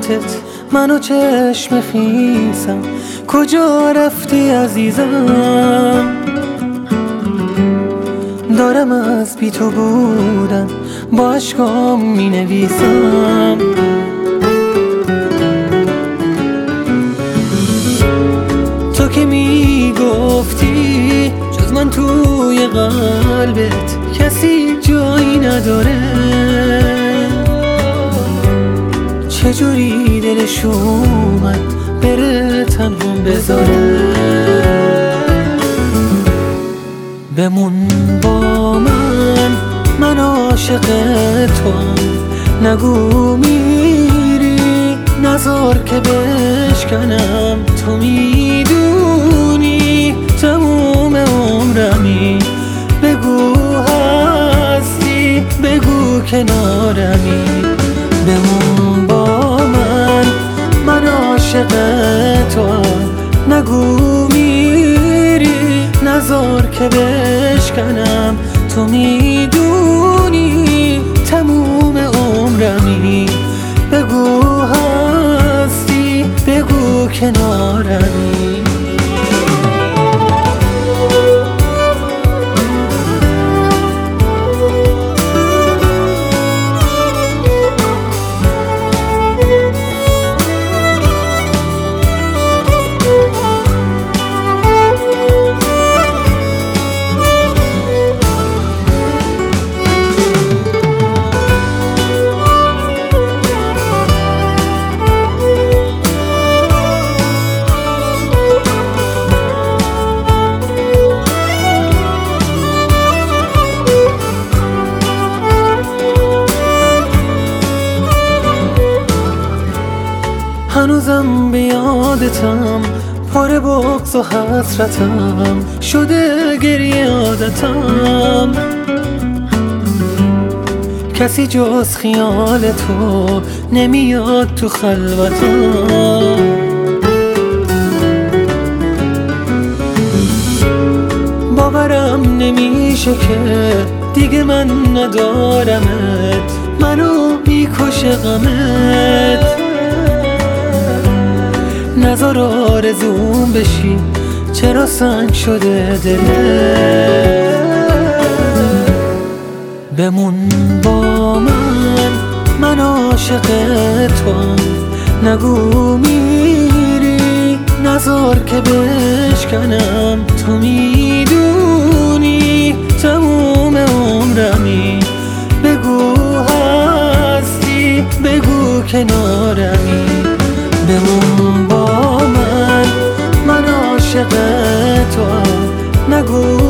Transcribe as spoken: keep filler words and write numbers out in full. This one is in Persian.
صورتت منو چشم خیسم، کجا رفتی عزیزم؟ دارم از بی تو بودن با عشقام می نویسم. تو که می گفتی جز من توی قلبت کسی جایی نداره، چجوری دلش اومد بره تنهام بذاره؟ بمون با من، من عاشق توام، نگو میری نذار که بشکنم. تو میدونی تموم عمرمی، بگو هستی بگو کنارمی. بمون با من، من عاشق توام، نگو میری نذار که بشکنم. تو میدونی تموم عمرمی، بگو هستی بگو کنارمی. هنوزم به یادتم، پر بغض و حسرتم شده گریه عادتم. کسی جز خیال تو نمیاد تو خلوتم. باورم نمیشه که دیگه من ندارمت، منو میکشه غمت. نذار آرزوم بشی چرا سنگ شده دلت. بمون با من، من عاشق توام، نگو میری نذار که بشکنم. تو میدونی تموم عمرمی، بگو هستی بگو کنارمی. بمون با من، من عاشق توام، نگو